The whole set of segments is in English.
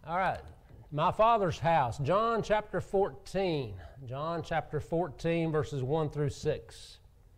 All right. My Father's house, John chapter 14. John chapter 14, verses 1 through 6.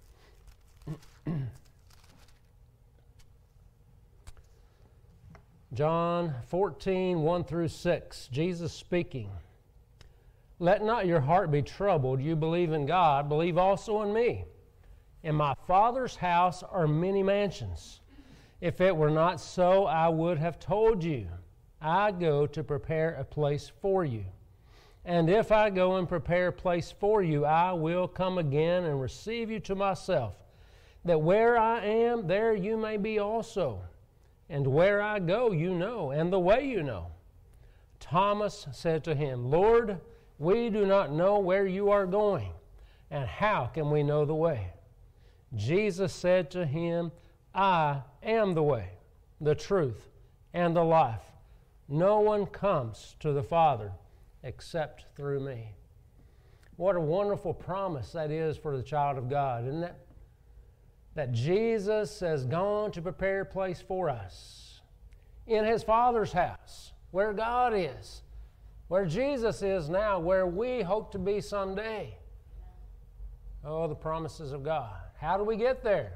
John 14, 1 through 6. Jesus speaking. Let not your heart be troubled. You believe in God, believe also in me. In my Father's house are many mansions. If it were not so, I would have told you. I go to prepare a place for you. And if I go and prepare a place for you, I will come again and receive you to myself, that where I am, there you may be also. And where I go, you know, and the way you know. Thomas said to him, Lord, we do not know where you are going, and how can we know the way? Jesus said to him, I am the way, the truth, and the life. No one comes to the Father except through me. What a wonderful promise that is for the child of God, isn't it? That Jesus has gone to prepare a place for us in His Father's house, where God is, where Jesus is now, where we hope to be someday. Oh, the promises of God. How do we get there?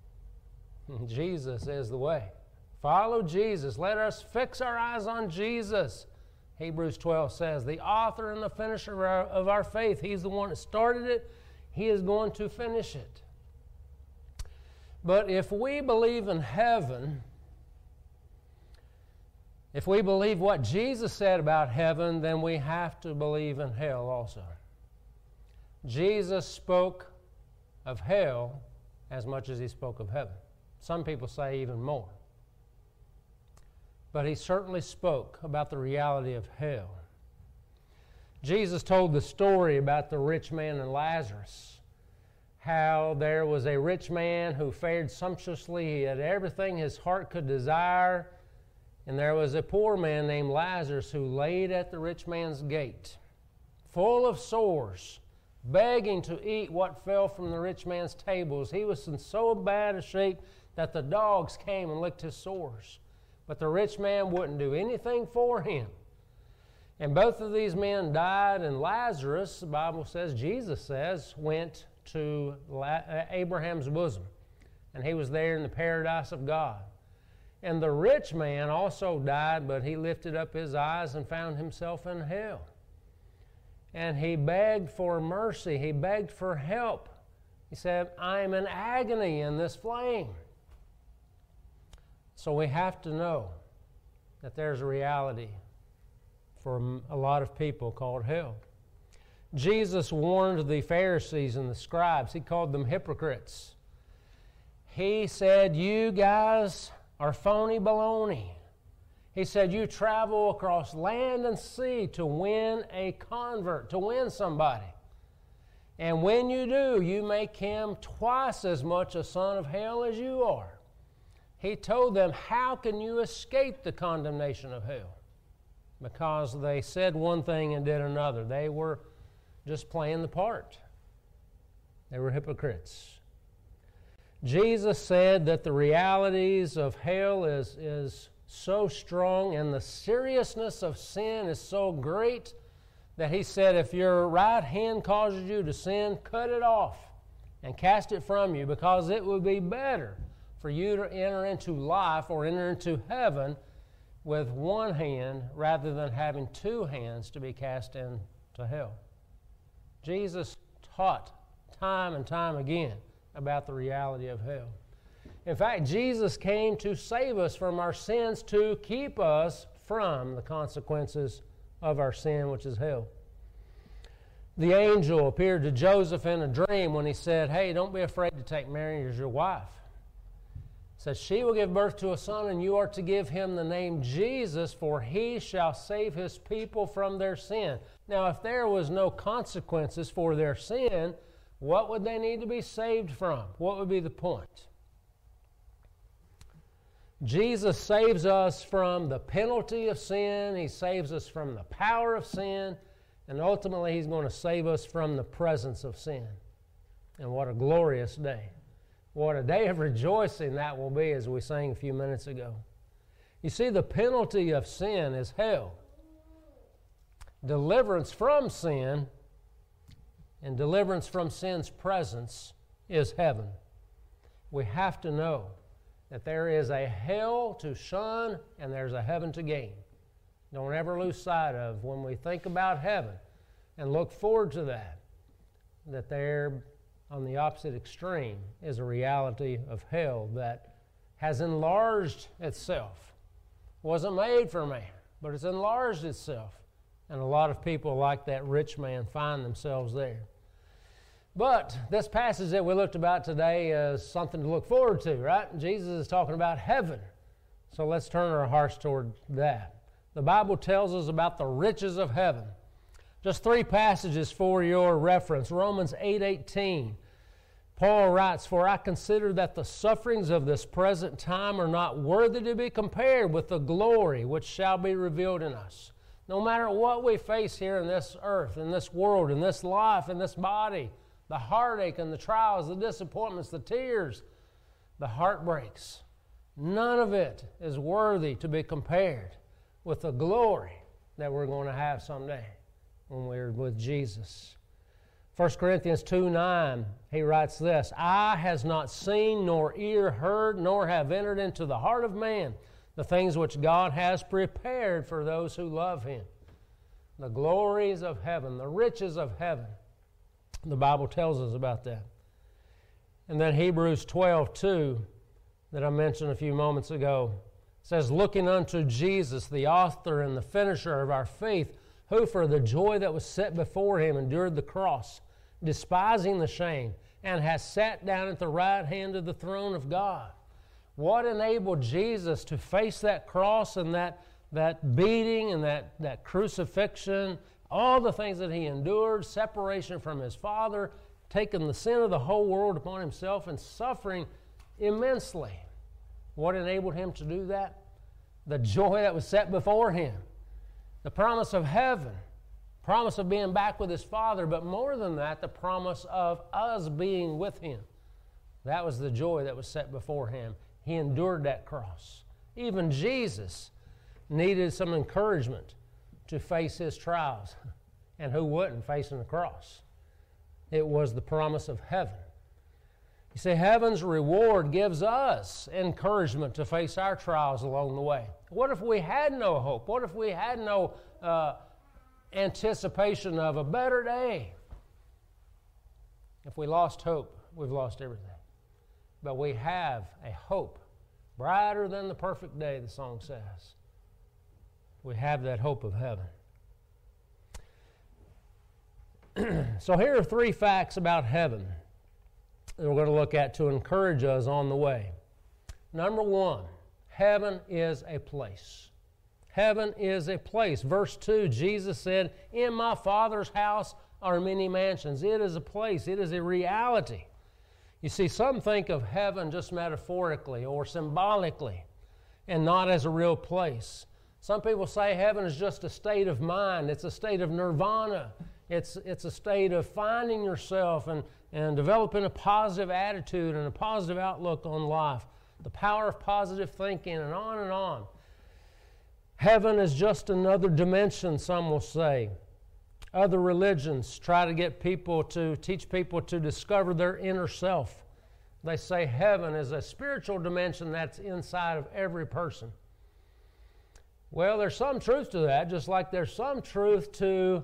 Jesus is the way. Follow Jesus. Let us fix our eyes on Jesus. Hebrews 12 says, the author and the finisher of our faith. He's the one that started it. He is going to finish it. But if we believe in heaven, if we believe what Jesus said about heaven, then we have to believe in hell also. Jesus spoke of hell as much as He spoke of heaven. Some people say even more. But He certainly spoke about the reality of hell. Jesus told the story about the rich man and Lazarus, how there was a rich man who fared sumptuously. He had everything his heart could desire. And there was a poor man named Lazarus who laid at the rich man's gate, full of sores, begging to eat what fell from the rich man's tables. He was in so bad a shape that the dogs came and licked his sores. But the rich man wouldn't do anything for him. And both of these men died, and Lazarus, the Bible says, Jesus says, went to Abraham's bosom. And he was there in the paradise of God. And the rich man also died, but he lifted up his eyes and found himself in hell. And he begged for mercy. He begged for help. He said, I am in agony in this flame. So we have to know that there's a reality for a lot of people called hell. Jesus warned the Pharisees and the scribes. He called them hypocrites. He said, you guys are phony baloney. He said, you travel across land and sea to win a convert, to win somebody. And when you do, you make him twice as much a son of hell as you are. He told them, how can you escape the condemnation of hell? Because they said one thing and did another. They were just playing the part. They were hypocrites. Jesus said that the realities of hell is so strong and the seriousness of sin is so great that He said, if your right hand causes you to sin, cut it off and cast it from you, because it would be better for you to enter into life or enter into heaven with one hand rather than having two hands to be cast into hell. Jesus taught time and time again about the reality of hell. In fact, Jesus came to save us from our sins, to keep us from the consequences of our sin, which is hell. The angel appeared to Joseph in a dream when he said, hey, don't be afraid to take Mary as your wife. Says, she will give birth to a son, and you are to give him the name Jesus, for he shall save his people from their sin. Now, if there was no consequences for their sin, what would they need to be saved from? What would be the point? Jesus saves us from the penalty of sin. He saves us from the power of sin. And ultimately, He's going to save us from the presence of sin. And what a glorious day. What a day of rejoicing that will be, as we sang a few minutes ago. You see, the penalty of sin is hell. deliverance from sin and deliverance from sin's presence is heaven. We have to know that there is a hell to shun and there's a heaven to gain. Don't ever lose sight of when we think about heaven and look forward to that there on the opposite extreme is a reality of hell that has enlarged itself. Wasn't made for man, but it's enlarged itself. And a lot of people like that rich man find themselves there. But this passage that we looked about today is something to look forward to, right? Jesus is talking about heaven. So let's turn our hearts toward that. The Bible tells us about the riches of heaven. Just 3 passages for your reference. Romans 8:18. Paul writes, "For I consider that the sufferings of this present time are not worthy to be compared with the glory which shall be revealed in us." No matter what we face here in this earth, in this world, in this life, in this body, the heartache and the trials, the disappointments, the tears, the heartbreaks, none of it is worthy to be compared with the glory that we're going to have someday when we're with Jesus. 1 Corinthians 2:9, he writes this, "Eye has not seen, nor ear heard, nor have entered into the heart of man the things which God has prepared for those who love Him." The glories of heaven, the riches of heaven. The Bible tells us about that. And then Hebrews 12:2, that I mentioned a few moments ago, says, "Looking unto Jesus, the author and the finisher of our faith, who for the joy that was set before Him endured the cross, despising the shame, and has sat down at the right hand of the throne of God." What enabled Jesus to face that cross and that beating and that crucifixion, all the things that He endured, separation from His Father, taking the sin of the whole world upon Himself and suffering immensely? What enabled Him to do that? The joy that was set before Him. The promise of heaven, promise of being back with His Father, but more than that, the promise of us being with Him. That was the joy that was set before Him. He endured that cross. Even Jesus needed some encouragement to face His trials. And who wouldn't facing the cross? It was the promise of heaven. You see, heaven's reward gives us encouragement to face our trials along the way. What if we had no hope? What if we had no anticipation of a better day? If we lost hope, we've lost everything. But we have a hope brighter than the perfect day, the song says. We have that hope of heaven. So here are 3 facts about heaven that we're going to look at to encourage us on the way. Number 1, heaven is a place. Heaven is a place. Verse 2, Jesus said, "In my Father's house are many mansions." It is a place. It is a reality. You see, some think of heaven just metaphorically or symbolically and not as a real place. Some people say heaven is just a state of mind. It's a state of nirvana. It's a state of finding yourself and developing a positive attitude and a positive outlook on life. The power of positive thinking and on and on. Heaven is just another dimension, some will say. Other religions try to teach people to discover their inner self. They say heaven is a spiritual dimension that's inside of every person. Well, there's some truth to that, just like there's some truth to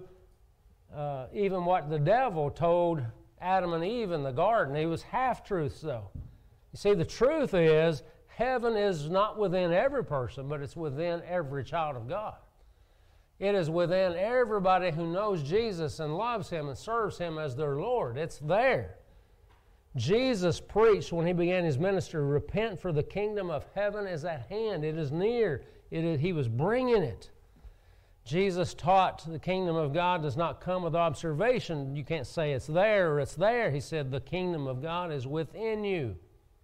even what the devil told Adam and Eve in the garden. He was half-truths, though. You see, the truth is heaven is not within every person, but it's within every child of God. It is within everybody who knows Jesus and loves Him and serves Him as their Lord. It's there. Jesus preached when He began His ministry, "Repent, for the kingdom of heaven is at hand. It is near." He was bringing it. Jesus taught the kingdom of God does not come with observation. You can't say it's there or it's there. He said the kingdom of God is within you.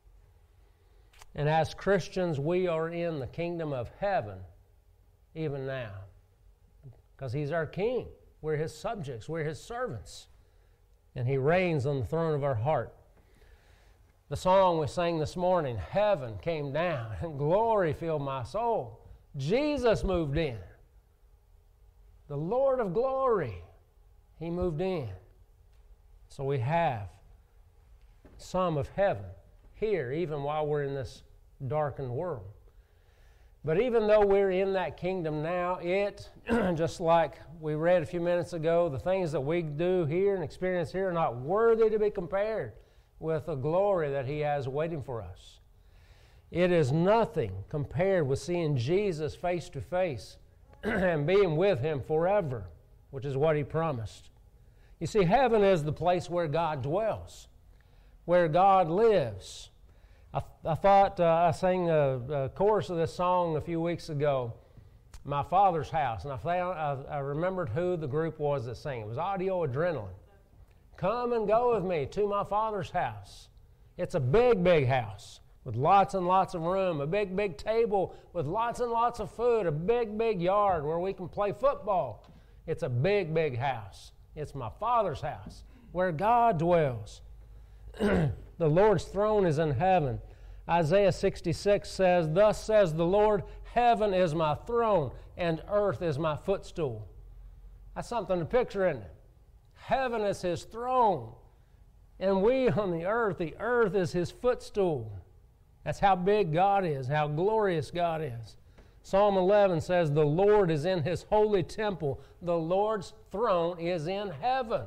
And as Christians, we are in the kingdom of heaven even now. Because He's our King. We're His subjects. We're His servants. And He reigns on the throne of our heart. The song we sang this morning, "Heaven came down and glory filled my soul." Jesus moved in. The Lord of glory, He moved in. So we have some of heaven here, even while we're in this darkened world. But even though we're in that kingdom now, it, just like we read a few minutes ago, the things that we do here and experience here are not worthy to be compared with the glory that He has waiting for us. It is nothing compared with seeing Jesus face to face and being with Him forever, which is what He promised. You see, heaven is the place where God dwells, where God lives. I thought I sang a chorus of this song a few weeks ago, My Father's House, and I remembered who the group was that sang. It was Audio Adrenaline. Come and go with me to my Father's house. It's a big, big house with lots and lots of room, a big, big table with lots and lots of food, a big, big yard where we can play football. It's a big, big house. It's my Father's house where God dwells. The Lord's throne is in heaven. Isaiah 66 says, Thus says the Lord, heaven is my throne, and earth is my footstool. That's something to picture, isn't it? Heaven is His throne, and we on the earth is His footstool. That's how big God is, how glorious God is. Psalm 11 says, The Lord is in His holy temple. The Lord's throne is in heaven.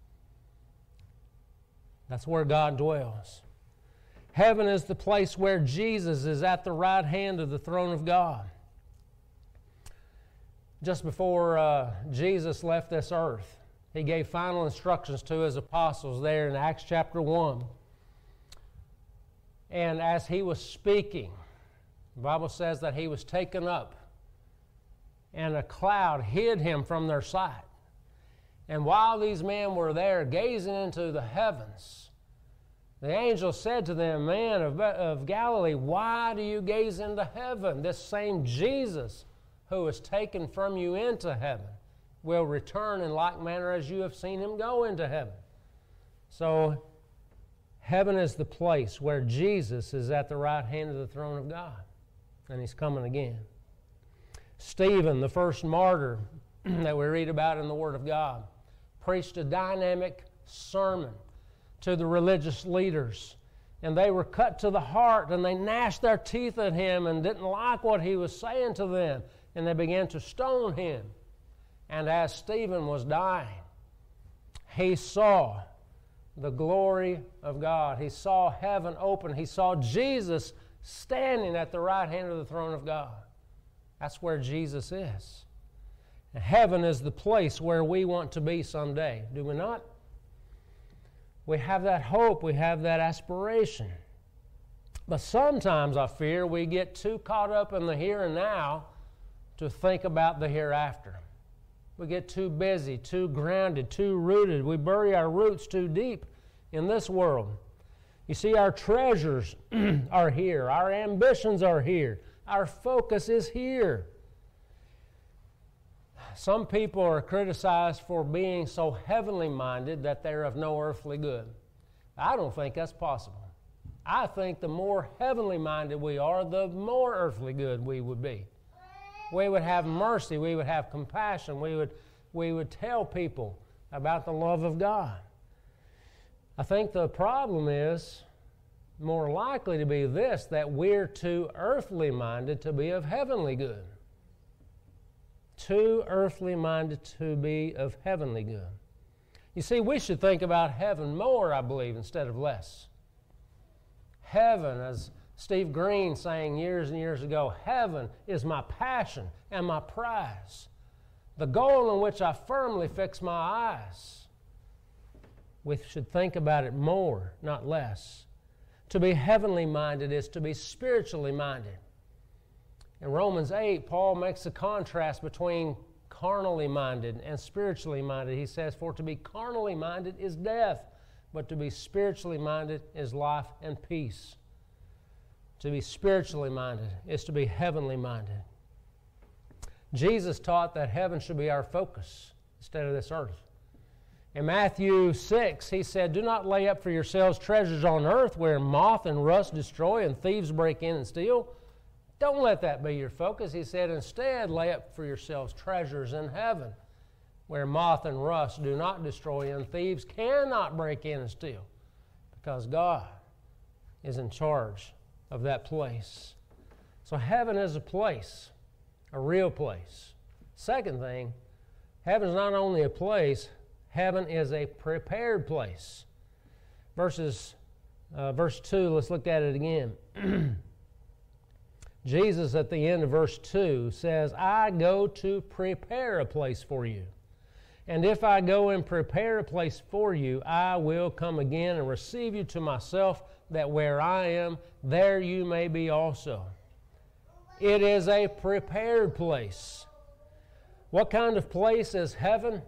That's where God dwells. Heaven is the place where Jesus is at the right hand of the throne of God. Just before Jesus left this earth, He gave final instructions to His apostles there in Acts chapter 1. And as He was speaking, the Bible says that He was taken up, and a cloud hid Him from their sight. And while these men were there gazing into the heavens, the angel said to them, Men of Galilee, why do you gaze into heaven? This same Jesus who was taken from you into heaven will return in like manner as you have seen Him go into heaven. So, heaven is the place where Jesus is at the right hand of the throne of God, and He's coming again. Stephen, the first martyr that we read about in the Word of God, preached a dynamic sermon to the religious leaders, and they were cut to the heart, and they gnashed their teeth at him and didn't like what he was saying to them, and they began to stone him. And as Stephen was dying, he saw the glory of God. He saw heaven open. He saw Jesus standing at the right hand of the throne of God. That's where Jesus is. And heaven is the place where we want to be someday, do we not? We have that hope, we have that aspiration. But sometimes I fear we get too caught up in the here and now to think about the hereafter. We get too busy, too grounded, too rooted. We bury our roots too deep in this world. You see, our treasures are here. Our ambitions are here. Our focus is here. Some people are criticized for being so heavenly minded that they're of no earthly good. I don't think that's possible. I think the more heavenly minded we are, the more earthly good we would be. We would have mercy. We would have compassion. We would tell people about the love of God. I think the problem is more likely to be this, that we're too earthly minded to be of heavenly good. Too earthly minded to be of heavenly good. You see, we should think about heaven more, I believe, instead of less. Heaven, as Steve Green sang years and years ago, heaven is my passion and my prize, the goal in which I firmly fix my eyes. We should think about it more, not less. To be heavenly minded is to be spiritually minded. In Romans 8, Paul makes a contrast between carnally minded and spiritually minded. He says, for to be carnally minded is death, but to be spiritually minded is life and peace. To be spiritually minded is to be heavenly minded. Jesus taught that heaven should be our focus instead of this earth. In Matthew 6, he said, do not lay up for yourselves treasures on earth where moth and rust destroy and thieves break in and steal. Don't let that be your focus. He said, instead, lay up for yourselves treasures in heaven where moth and rust do not destroy and thieves cannot break in and steal, because God is in charge of that place. So heaven is a place, a real place. Second thing, heaven is not only a place, heaven is a prepared place. Verse 2, let's look at it again. Jesus at the end of verse 2 says, I go to prepare a place for you. And if I go and prepare a place for you, I will come again and receive you to myself, that where I am, there you may be also. It is a prepared place. What kind of place is heaven?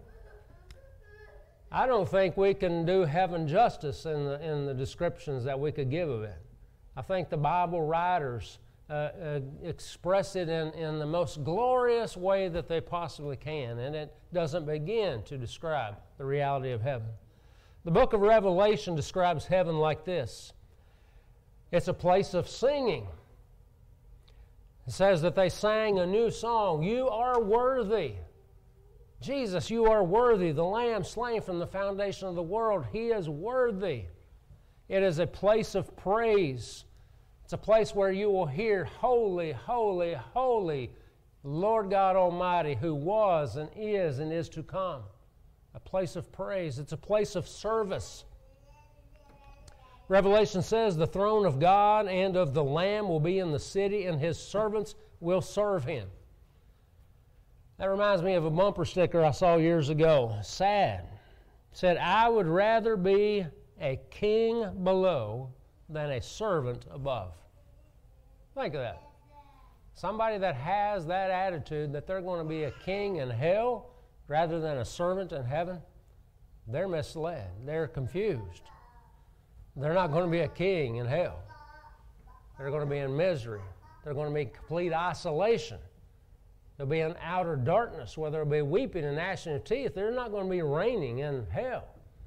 I don't think we can do heaven justice in the descriptions that we could give of it. I think the Bible writers express it in the most glorious way that they possibly can, and it doesn't begin to describe the reality of heaven. The book of Revelation describes heaven like this. It's a place of singing. It says that they sang a new song, You are worthy. Jesus, you are worthy. The Lamb slain from the foundation of the world, He is worthy. It is a place of praise. It's a place where you will hear, Holy, holy, holy, Lord God Almighty, who was and is to come. A place of praise. It's a place of service. Revelation says the throne of God and of the Lamb will be in the city, and His servants will serve Him. That reminds me of a bumper sticker I saw years ago. Sad. It said, I would rather be a king below than a servant above. Think of that. Somebody that has that attitude that they're going to be a king in hell rather than a servant in heaven, they're misled. They're confused. They're not going to be a king in hell. They're going to be in misery. They're going to be in complete isolation. They'll be in outer darkness where there'll be weeping and gnashing of teeth. They're not going to be reigning in hell.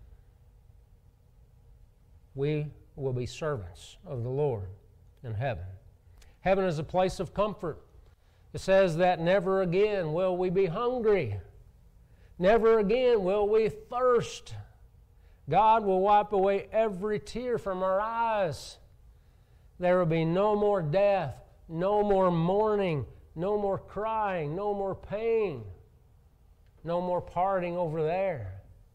We will be servants of the Lord in heaven. Heaven is a place of comfort. It says that never again will we be hungry. Never again will we thirst. God will wipe away every tear from our eyes. There will be no more death, no more mourning, no more crying, no more pain, no more parting over there.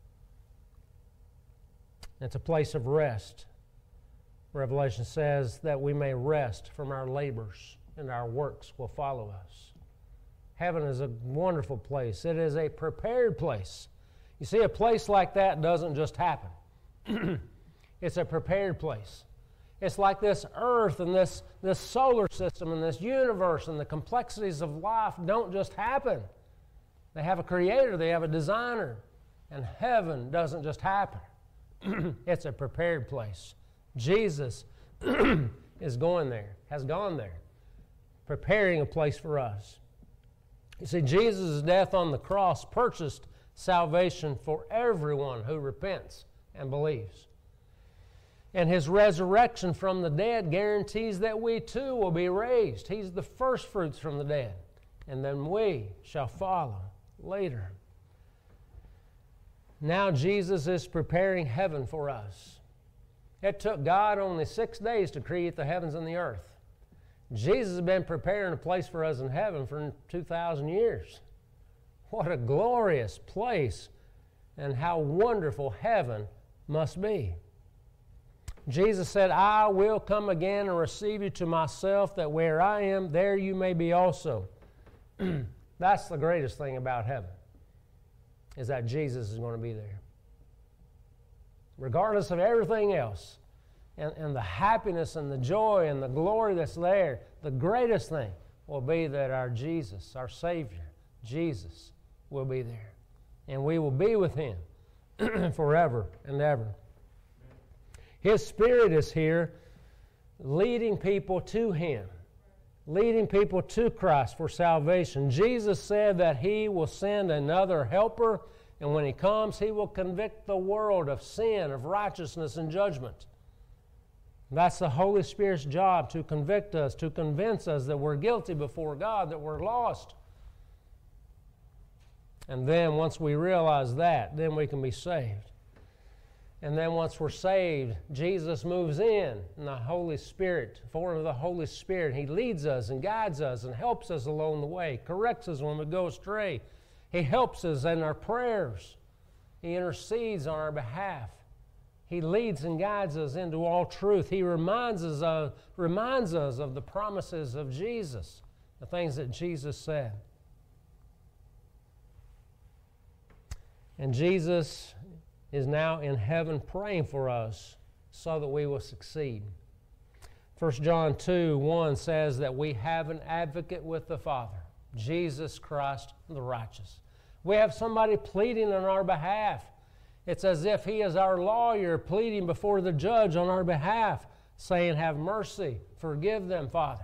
It's a place of rest. Revelation says that we may rest from our labors and our works will follow us. Heaven is a wonderful place. It is a prepared place. You see, a place like that doesn't just happen. It's a prepared place. It's like this earth and this solar system and this universe and the complexities of life don't just happen. They have a creator, they have a designer. And heaven doesn't just happen. It's a prepared place. Jesus is going there, has gone there, preparing a place for us. You see, Jesus' death on the cross purchased salvation for everyone who repents and believes. And His resurrection from the dead guarantees that we too will be raised. He's the first fruits from the dead. And then we shall follow later. Now Jesus is preparing heaven for us. It took God only 6 days to create the heavens and the earth. Jesus has been preparing a place for us in heaven for 2,000 years. What a glorious place, and how wonderful heaven must be. Jesus said, I will come again and receive you to myself, that where I am, there you may be also. That's the greatest thing about heaven, is that Jesus is going to be there. Regardless of everything else, and the happiness and the joy and the glory that's there, the greatest thing will be that our Jesus, our Savior, Jesus, will be there. And we will be with Him forever and ever. His Spirit is here leading people to Him, leading people to Christ for salvation. Jesus said that He will send another helper, and when He comes, He will convict the world of sin, of righteousness, and judgment. That's the Holy Spirit's job, to convict us, to convince us that we're guilty before God, that we're lost. And then once we realize that, then we can be saved. And then once we're saved, Jesus moves in the Holy Spirit, form of the Holy Spirit. He leads us and guides us and helps us along the way, corrects us when we go astray. He helps us in our prayers. He intercedes on our behalf. He leads and guides us into all truth. He reminds us of the promises of Jesus, the things that Jesus said. And Jesus is now in heaven praying for us so that we will succeed. 1 John 2:1 says that we have an advocate with the Father, Jesus Christ the righteous. We have somebody pleading on our behalf. It's as if he is our lawyer pleading before the judge on our behalf, saying, have mercy, forgive them, Father.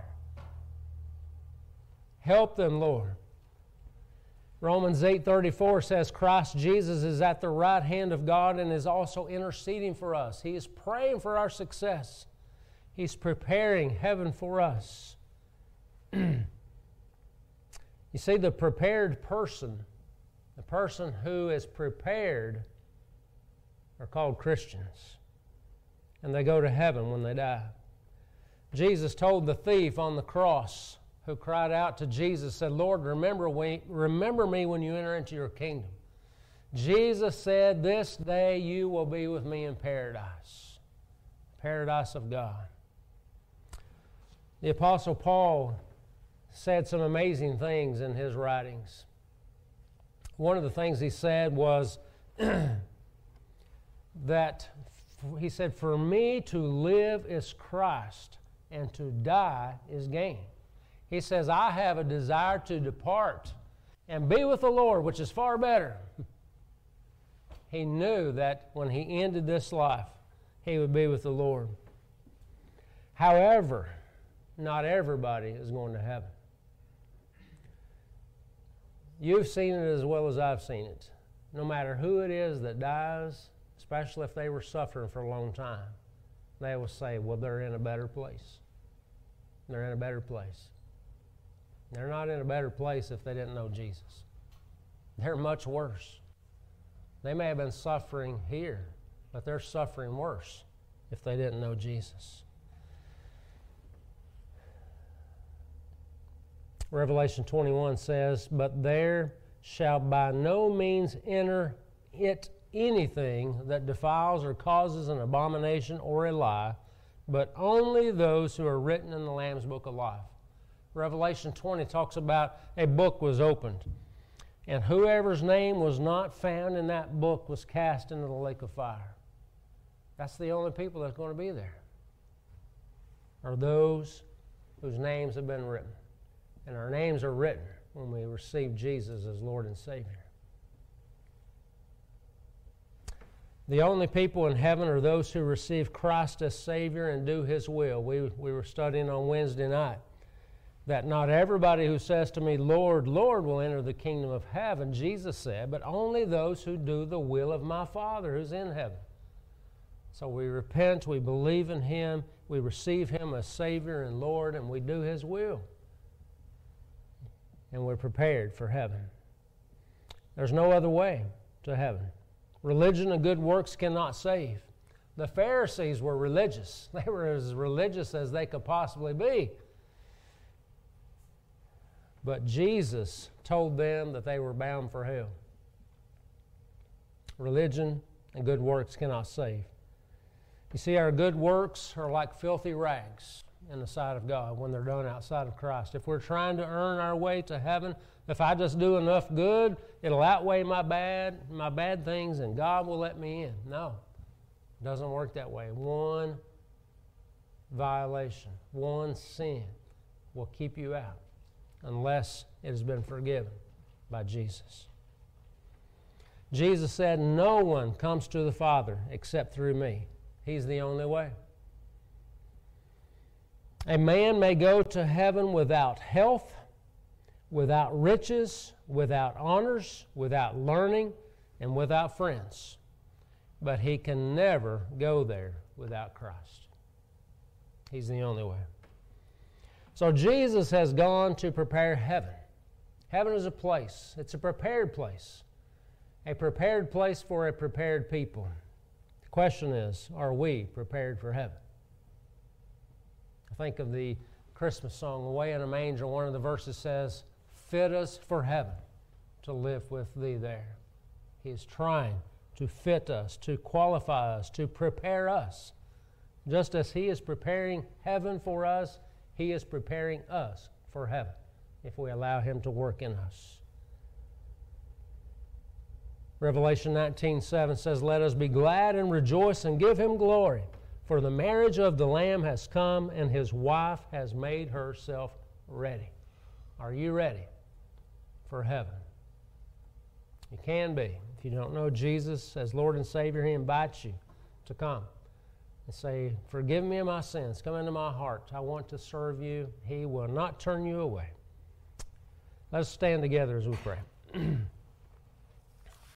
Help them, Lord. Romans 8:34 says Christ Jesus is at the right hand of God and is also interceding for us. He is praying for our success. He's preparing heaven for us. You see, the prepared person, the person who is prepared, are called Christians. And they go to heaven when they die. Jesus told the thief on the cross who cried out to Jesus, said, Lord, remember me when you enter into your kingdom. Jesus said, this day you will be with me in paradise. Paradise of God. The Apostle Paul said some amazing things in his writings. One of the things he said was that he said, for me to live is Christ, and to die is gain. He says, I have a desire to depart and be with the Lord, which is far better. He knew that when he ended this life, he would be with the Lord. However, not everybody is going to heaven. You've seen it as well as I've seen it. No matter who it is that dies, especially if they were suffering for a long time, they will say, well, they're in a better place. They're in a better place. They're not in a better place if they didn't know Jesus. They're much worse. They may have been suffering here, but they're suffering worse if they didn't know Jesus. Revelation 21 says, but there shall by no means enter it anything that defiles or causes an abomination or a lie, but only those who are written in the Lamb's Book of Life. Revelation 20 talks about a book was opened, and whoever's name was not found in that book was cast into the lake of fire. That's the only people that's going to be there, are those whose names have been written. And our names are written when we receive Jesus as Lord and Savior. The only people in heaven are those who receive Christ as Savior and do His will. We were studying on Wednesday night that not everybody who says to me, Lord, Lord, will enter the kingdom of heaven, Jesus said, but only those who do the will of my Father who's in heaven. So we repent, we believe in Him, we receive Him as Savior and Lord, and we do His will. And we're prepared for heaven. There's no other way to heaven. Religion and good works cannot save. The Pharisees were religious. They were as religious as they could possibly be. But Jesus told them that they were bound for hell. Religion and good works cannot save. You see, our good works are like filthy rags in the sight of God when they're done outside of Christ. If we're trying to earn our way to heaven, if I just do enough good, it'll outweigh my bad things, and God will let me in. No, it doesn't work that way. One violation, one sin will keep you out unless it has been forgiven by Jesus. Jesus said, no one comes to the Father except through me. He's the only way. A man may go to heaven without health, without riches, without honors, without learning, and without friends. But he can never go there without Christ. He's the only way. So Jesus has gone to prepare heaven. Heaven is a place. It's a prepared place. A prepared place for a prepared people. The question is, are we prepared for heaven? I think of the Christmas song, Away in a Manger. One of the verses says, fit us for heaven to live with thee there. He is trying to fit us, to qualify us, to prepare us. Just as He is preparing heaven for us, He is preparing us for heaven if we allow Him to work in us. Revelation 19:7 says, let us be glad and rejoice and give Him glory, for the marriage of the Lamb has come, and His wife has made herself ready. Are you ready for heaven? You can be. If you don't know Jesus as Lord and Savior, He invites you to come and say, forgive me of my sins. Come into my heart. I want to serve you. He will not turn you away. Let us stand together as we pray.